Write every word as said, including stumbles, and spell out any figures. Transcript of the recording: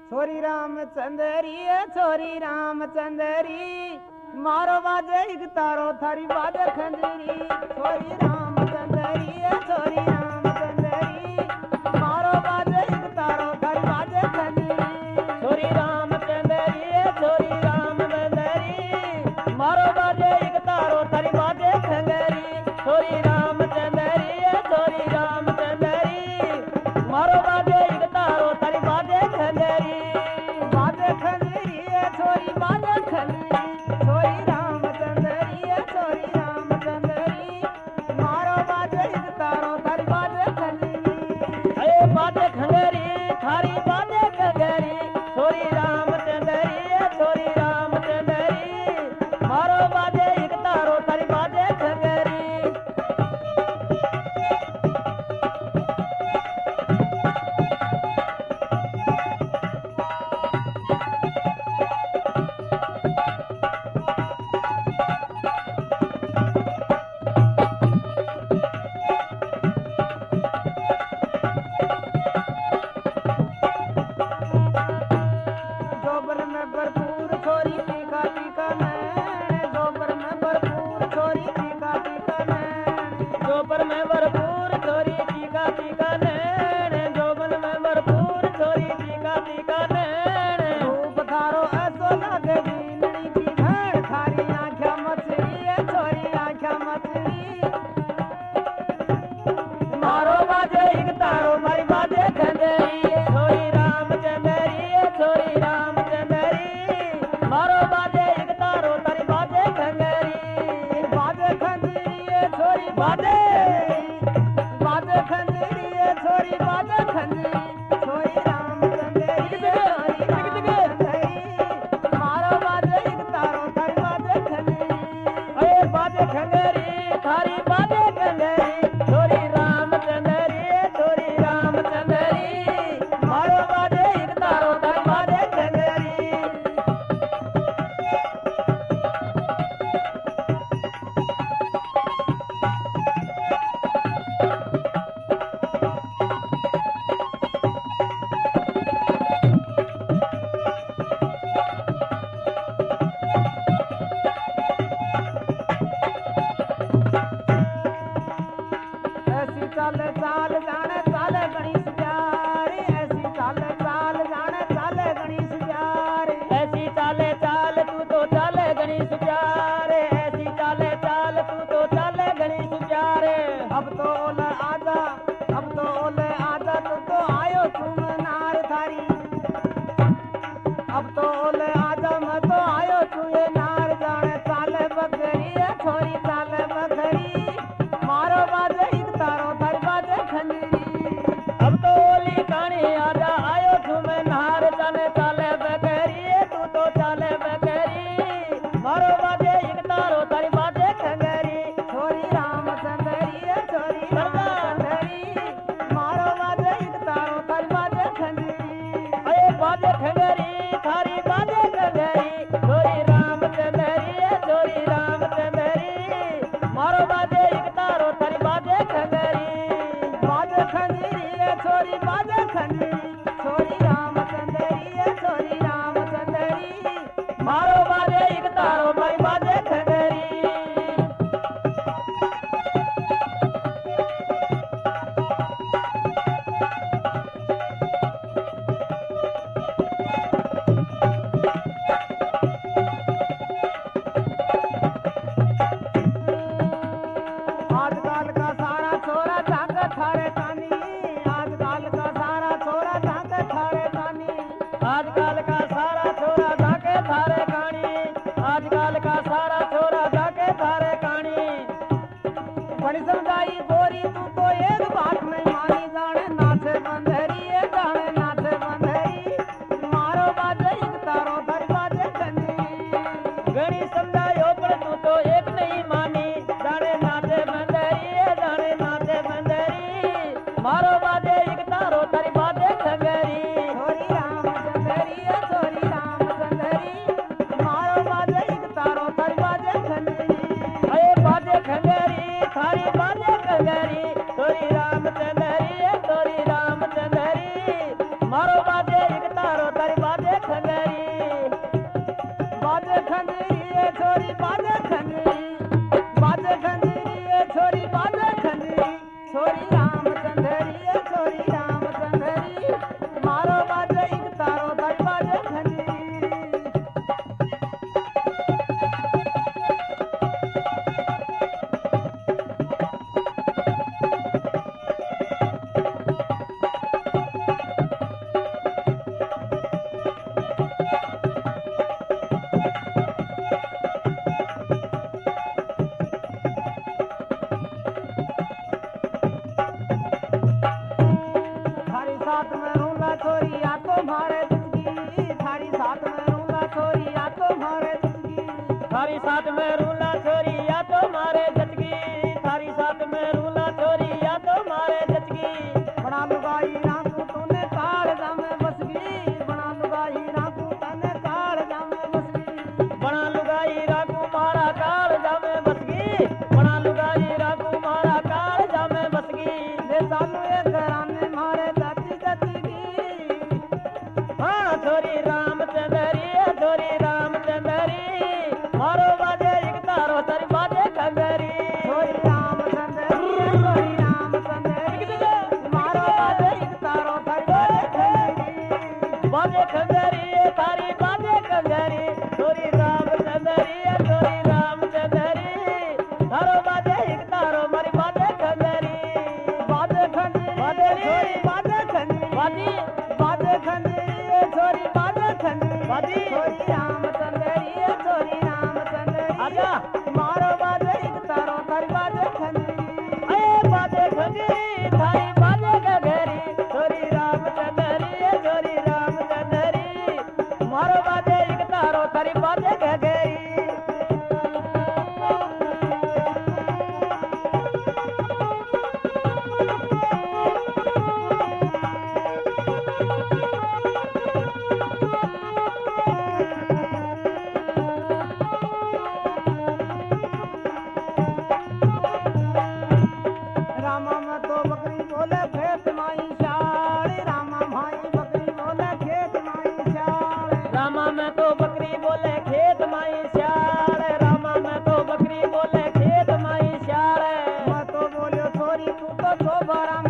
छोरी रामचंदरी छोरी रामचंदरी मारो बाजे एक तारो थारी बाजे खंजरी छोरी रामचंदरी छोरी रामचंदरी मारो बाजे एक तारो थारी बाजे खंजरी छोरी रामचंदरी छोरी रामचंदरी मारो बाजे एक तारो थारी बाजे खंजरी छोरी रामचंदरी छोरी रामचंदरी मारो बाजे एक तारो थारी बाजे खंजरी बाजे खंजरी छोरी बाजे खंजरी छोरी रामचंदरी छोरी रामचंदरी मारो बाजे एक तारो थारी बाजे खंजरी अरे बाजे खंजरी थारी बाजे खंजरी छोरी रामचंदरी छोरी रामचंदरी मारो बाजे एक तारो थारी बाजे खंजरी दोबर में भरपूर छोरी टीका टीका नैन दोबर में भरपूर छोरी टीका टीका नैन जोबर में भरपूर छोरी टीका टीका नैन जोबन में भरपूर छोरी टीका टीका नैन रूप थारो ऐसो लागे बीनड़ी की धैड़ थारी आँख्या मछली है छोरी आँख्या मछली मारो बाजे एक तारो मारी बाजे खंजरी छोरी रामचंदरी छोरी रामचंदरी मारो बाजे एक तारो तारी बाजे खंजरी बाजे खंजरी छोरी बाजे बाजे खंजरी छोरी बाजे खंजरी छोरी रामचंदरी छोरी रामचंदरी मारो बाजे एक तारो थारी बाजे खंजरी अरे बाजे खंजरी थारी बाजे खंजरी छोरी रामचंदरी छोरी रामचंदरी मारो बाजे एक तारो तारी बाजे खंजरी ऐसी चाल चाल जाने चाले गणेश प्यारे ऐसी चाल चाल जाने चाले गणेश प्यारे ऐसी चाले चाल तू तो चाले गणेश प्यारे ऐसी चाले चाल तू तो चाले गणेश प्यारे अब तो ओले आजा अब तो ओले आजा तू तो आयो तुम नार थारी अब तो ओले आजा मैं तो आयो तू ये नार जाने चाले बकरी है छोरी चाले बकरी मारो बाजे एक तारो थारी बाजे खंजरी अब तो ओली कानी आजा आयो तुम नहार जाने चाले बकरी तू तो चाले बकरी मारो बाजे एक तारो तारी बाजे खंजरी छोरी रामचंदरी है छोरी रामचंदरी मारो बाजे एक तारो थारी बाजे खंजरी अरे बाजे खंजरी थारी बाजे खंजरी छोरी रामचंदरी छोरी रामचंदरी मारो बाजे एक तारो थारी बाजे खंजरी बाजे खंजरी है छोरी बाजे खंजरी छोरी रामचंदरी है छोरी रामचंदरी मारो बाजे एक तारो तारी बाजे खंजरी आजकल का सारा छोरा जाके थारे तानी आजकल का सारा छोरा जाके थारे तानी आजकल का सारा छोरा जाके थारे कहानी आजकल का सारा छोरा जाके थारे कहानी बड़ी समझाई गोरी तू तो एक बात में मानी जाने नाचे बंधरी है जाने नाचे बंधरी मारो बाजे एक तारो थारी बाजे खंजरी घणी समझायो पर तू तो एक नहीं मानी जाने नाचे बंदरी जाने नाचे बंदरी मारो बाजे एक तारो तारी बाजे खंजरी छोरी रामचंदरी है छोरी रामचंदरी मारो बाजे एक तारो थारी बाजे खंजरी अरे बाजे खंजरी थारी बाजे खंजरी छोरी रामचंदरी छोरी रामचंदरी मारो बाजे एक तारो तारी साथ में रूला छोरी या तो मारे जचगी थारी साथ में रूला छोरी या तो मारे जचगी बड़ा लुगाई राखू तूने काल जामे बसगी बड़ा लुगाई राखू तने काल जामे बसगी बड़ा लुगाई राखू मारा काल जामे बसगी बड़ा लुगाई राखू मारा काल जामे बसगी ले चालू ए घराने मारे चाची चाची हाँ छोरी रामचंदरी छोरी रामचंदरी मारो बाजे एक तारो तारी बाजे खंगरी छोरी रामचंदरी छोरी रामचंदरी मारो बाजे एक तारो थारी बाजे खंगरी बाजे खंगरी थारी बाजे खंगरी छोरी रामचंदरी छोरी रामचंदरी तारो बाजे एक तारो मारी बाजे खंगरी बाजे खंजरी बाजे छोरी बाजे खंजरी बाजी बाजे खंजरी छोरी बाजे खंजरी बाजी छोरी रामचंदरी छोरी रामचंदरी आजा मारो बाजे एक तारो थारी बाजे खंजरी अये बाजे खंगरी थारी बाजे खंगरी छोरी रामचंदरी छोरी रामचंदरी मारो बाजे एक तारो तारी बाजे खंगरी रामा में तो बकरी बोले खेत माई शाली रामा भाई बकरी बोले खेत माई शाली रामा में तो बकरी बोले खेत माई श्याल रामा में तो बकरी बोले खेत माई श्याल मैं तो बोलियो छोरी तू तो छोबारा